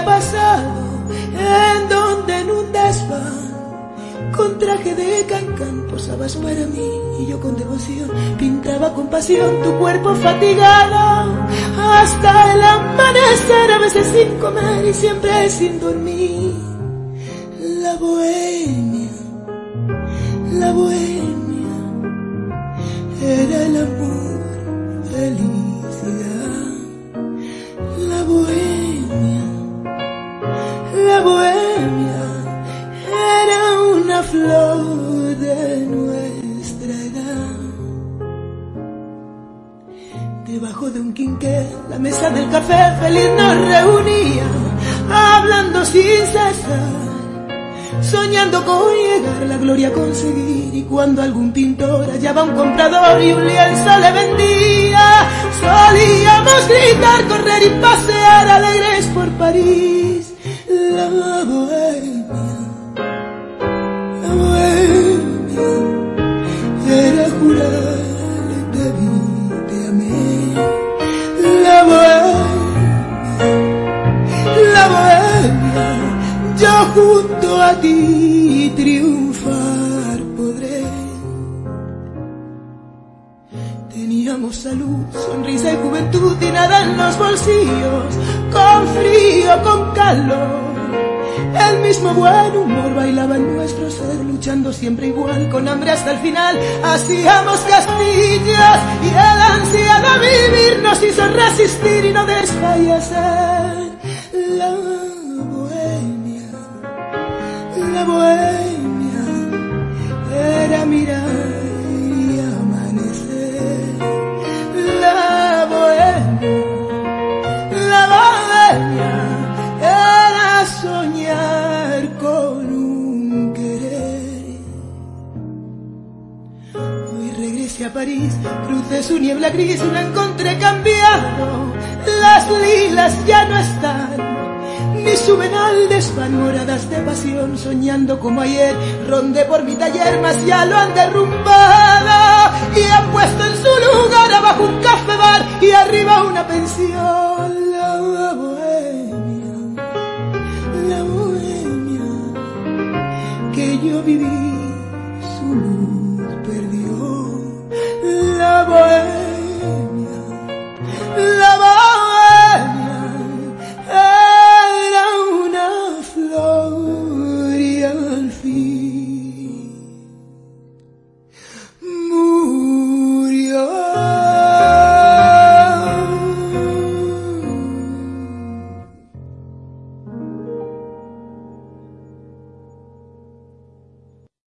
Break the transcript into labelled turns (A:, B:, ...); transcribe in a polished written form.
A: había pasado, en donde en un desván, con traje de cancán, posabas para mí y yo con devoción pintaba con pasión tu cuerpo fatigado hasta el amanecer, a veces sin comer y siempre sin dormir. La bohemia era el amor, felicidad. La bohemia era una flor de nuestra edad. Debajo de un quinqué, la mesa del café feliz nos reunía, hablando sin cesar, soñando con llegar, la gloria conseguir. Y cuando algún pintor hallaba un comprador y un lienzo le vendía, solíamos gritar, correr y pasear alegres por París. La bohemia era jurar, te vi, te amé. La bohemia, yo junto a ti triunfar podré. Teníamos salud, sonrisa y juventud y nada en los bolsillos, con frío, con calor. El mismo buen humor bailaba en nuestro ser, luchando siempre igual, con hambre hasta el final. Hacíamos castillos y el ansia de vivir nos hizo resistir y no desfallecer. La bohemia era mirar y amanecer. La bohemia era soñar con un querer. Hoy regresé a París, crucé su niebla gris y la encontré cambiado. Las lilas ya no están, ni suben al desván, moradas de pasión, soñando como ayer. Rondé por mi taller, mas ya lo han derrumbado y han puesto en su lugar abajo un café bar y arriba una pensión. La bohemia que yo viví